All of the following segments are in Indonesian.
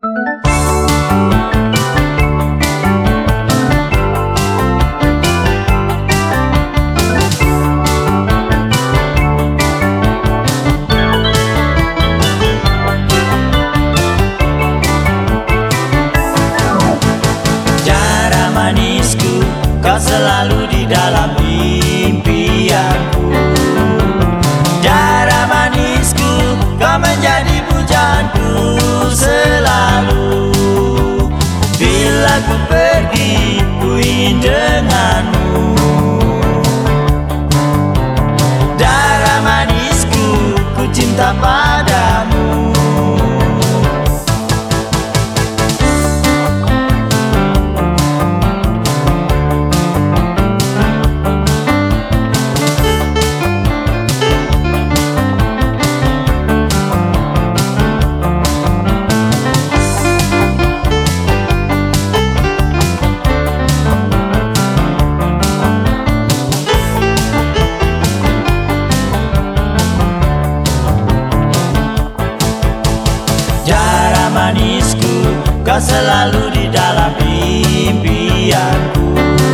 Cara manisku, kau selalu di dalam impianku. Cara manisku, kau menjadi pujaanku selalu. Bila ku pergi, ku ingin denganmu. Darah manisku, ku cinta padamu. Cara manisku, kau selalu di dalam impianku.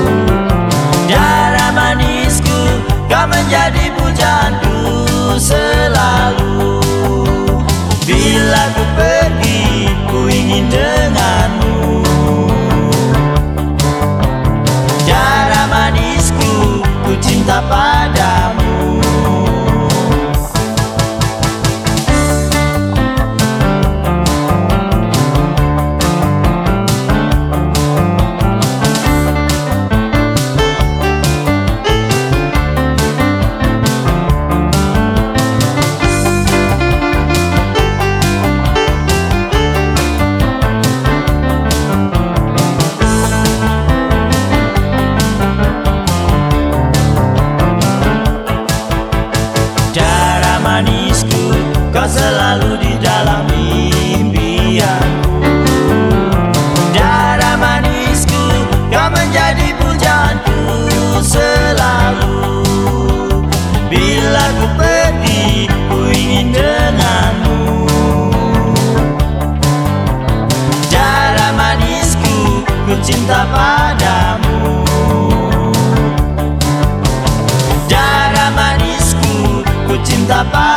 Cara manisku, kau menjadi pujaanku selalu. Bila ku pergi, ku ingin denganmu. Cara manisku, ku cinta padamu. Manisku, kau selalu di dalam impianku. Darah manisku, kau menjadi pujaanku selalu. Bila ku pergi, ku ingin denganmu. Darah manisku, ku cinta padamu. Darah manisku, ku cinta padamu.